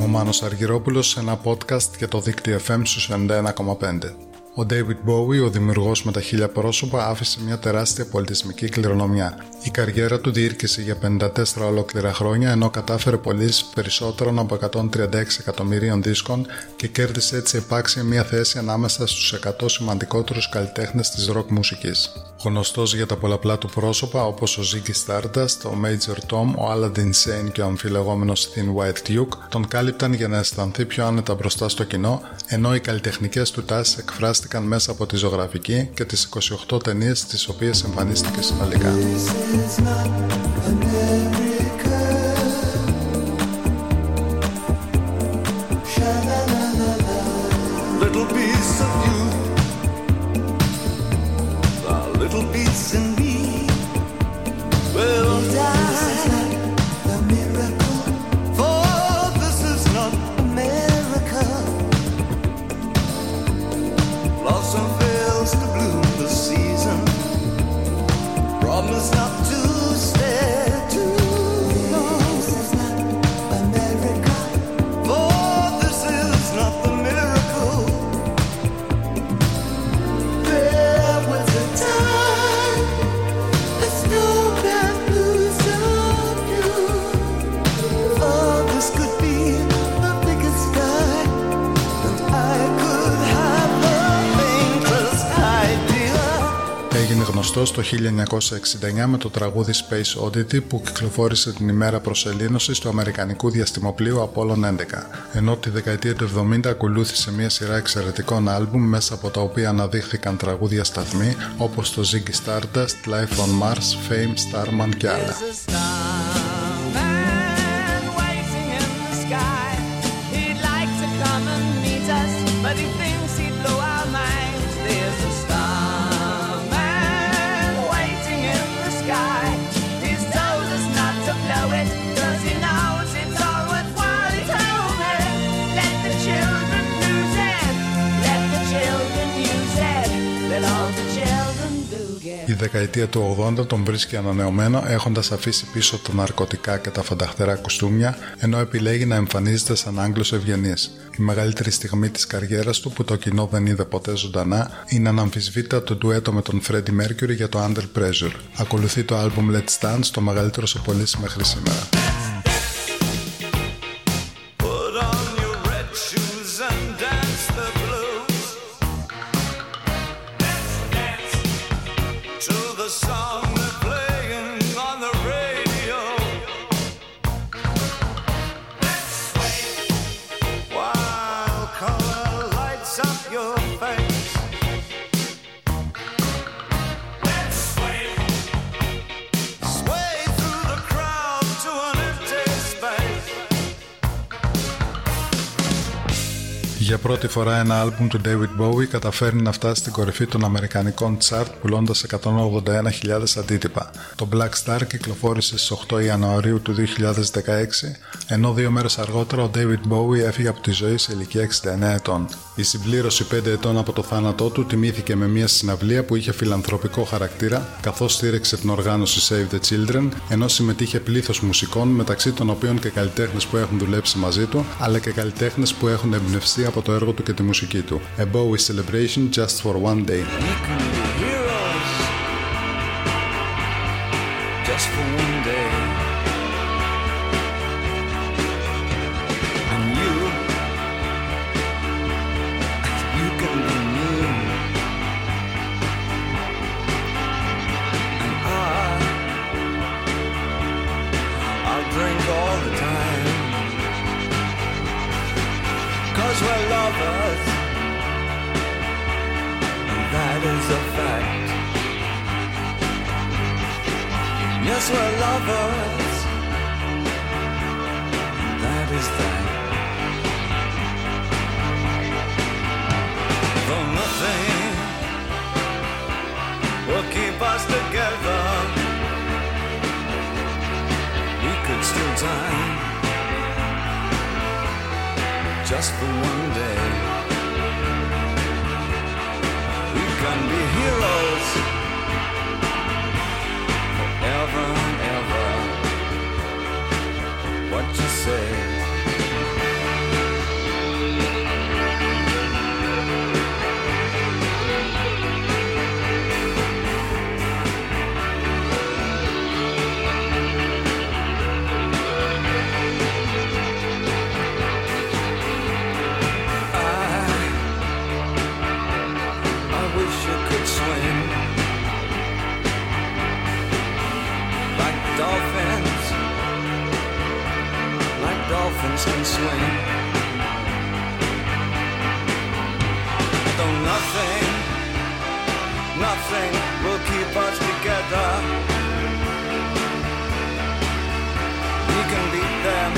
ο Μάνος Αργυρόπουλος σε ένα podcast για το δίκτυο FM στους 91,5. Ο David Bowie, ο δημιουργός με τα 1000 πρόσωπα, άφησε μια τεράστια πολιτισμική κληρονομιά. Η καριέρα του διήρκησε για 54 ολόκληρα χρόνια, ενώ κατάφερε πωλήσεις περισσότερων από 136 εκατομμυρίων δίσκων και κέρδισε έτσι επάξια μια θέση ανάμεσα στους 100 σημαντικότερους καλλιτέχνες της ροκ μουσικής. Γνωστός για τα πολλαπλά του πρόσωπα όπως ο Ziggy Stardust, ο Major Tom, ο Aladdin Sane και ο αμφιλεγόμενος Thin White Duke τον κάλυπταν για να αισθανθεί πιο άνετα μπροστά στο κοινό, ενώ οι καλλιτεχνικές του τάσεις εκφράστηκαν μέσα από τη ζωγραφική και τις 28 ταινίες τις οποίες εμφανίστηκε συνολικά. Το 1969 με το τραγούδι Space Oddity που κυκλοφόρησε την ημέρα προσελήνωσης του αμερικανικού διαστημοπλοίου Apollo 11, ενώ τη δεκαετία του 70 ακολούθησε μια σειρά εξαιρετικών άλμπουμ μέσα από τα οποία αναδείχθηκαν τραγούδια σταθμοί όπως το Ziggy Stardust, Life on Mars, Fame, Starman και άλλα. Η δεκαετία του 80 τον βρίσκει ανανεωμένο, έχοντας αφήσει πίσω τα ναρκωτικά και τα φανταχτερά κουστούμια, ενώ επιλέγει να εμφανίζεται σαν Άγγλος ευγενής. Η μεγαλύτερη στιγμή της καριέρας του, που το κοινό δεν είδε ποτέ ζωντανά, είναι αναμφισβήτητα το ντουέτο με τον Freddie Mercury για το Under Pressure. Ακολουθεί το άλμπουμ Let's Dance, το μεγαλύτερο σε πωλήσεις μέχρι σήμερα. Για πρώτη φορά ένα άλμπουμ του David Bowie καταφέρνει να φτάσει στην κορυφή των αμερικανικών chart πουλώντας 181.000 αντίτυπα. Το Black Star κυκλοφόρησε στις 8 Ιανουαρίου του 2016, ενώ 2 μέρες αργότερα ο David Bowie έφυγε από τη ζωή σε ηλικία 69 ετών. Η συμπλήρωση 5 ετών από το θάνατό του τιμήθηκε με μια συναυλία που είχε φιλανθρωπικό χαρακτήρα, καθώς στήριξε την οργάνωση Save the Children, ενώ συμμετείχε πλήθος μουσικών, μεταξύ των οποίων και καλλιτέχνες που έχουν δουλέψει μαζί του, αλλά και καλλιτέχνες που έχουν εμπνευστεί από το έργο του και τη μουσική του. A Bowie celebration just for one day. Just for one day. And you can be me. And I'll drink all the time. 'Cause we're lovers, and that is a fact. Yes, we're lovers, and that is that. Though nothing will keep us together, we could steal time just for one day. We can be heroes forever and ever. What you say? dolphins can swim. Though nothing will keep us together. We can beat them